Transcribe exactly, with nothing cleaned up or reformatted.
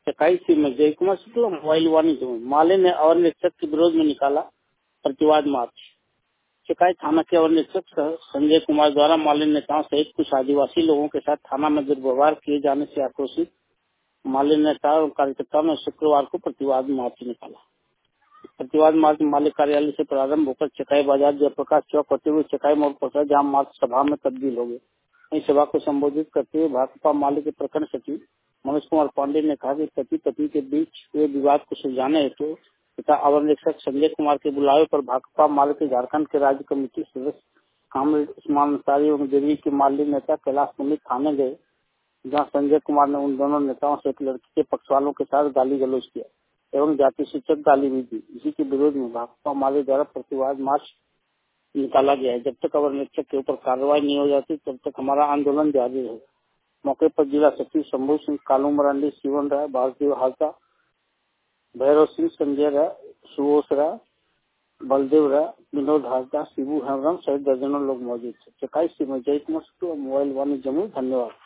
चकाई से में जय कुमार शुक्ला मोबाइल वाणिज्य माले ने अवर निरीक्षक के विरोध में निकाला प्रतिवाद मार्च। चकाई थाना के अवर निरीक्षक संजय कुमार द्वारा माले नेताओं सहित कुछ आदिवासी लोगों के साथ थाना में दुर्व्यवहार किए जाने से आक्रोशित माले नेताओं और कार्यकर्ताओं ने शुक्रवार को प्रतिवाद मार्च निकाला। प्रतिवाद मार्च माले कार्यालय से प्रारंभ होकर चकाई बाजार जयप्रकाश चौक होते हुए चकाई मोड़ पहुंचा, जहाँ मार्च सभा में तब्दील हो गए। वहीं सभा को संबोधित करते हुए भाकपा माले के प्रखंड सचिव मनोज कुमार पांडे ने कहा कि पति पत्नी के बीच हुए विवाद को सुलझाने हेतु तथा अवर निरीक्षक संजय कुमार के बुलावे पर भाकपा माले के झारखंड के राज्य कमेटी सदस्य कामरेड उस्मान अंसारी एवं दिल्ली के माले नेता कैलाश पंडित थाने गए, जहां संजय कुमार ने उन दोनों नेताओं से एक लड़की के पक्ष वालों के साथ गाली गलौज किया एवं जाति सूचक गाली भी दी। इसी के विरोध में भाकपा माले द्वारा प्रतिवाद मार्च निकाला गया है। जब तक अवर निरीक्षक के ऊपर कार्रवाई नहीं हो जाती तब तक हमारा आंदोलन जारी रहेगा। मौके पर जिला सचिव शंभू सिंह, कालू मरांडी, शिवन राय, वासुदेव हालता, भैरव सिंह, संजय राय, सुबोध राय, बलदेव राय, विनोद हालता, शिबू हेमरम सहित दर्जनों लोग मौजूद थे। चकाई से मैं जय कुमार शुक्ला मोबाइल वाणी जमुई। धन्यवाद।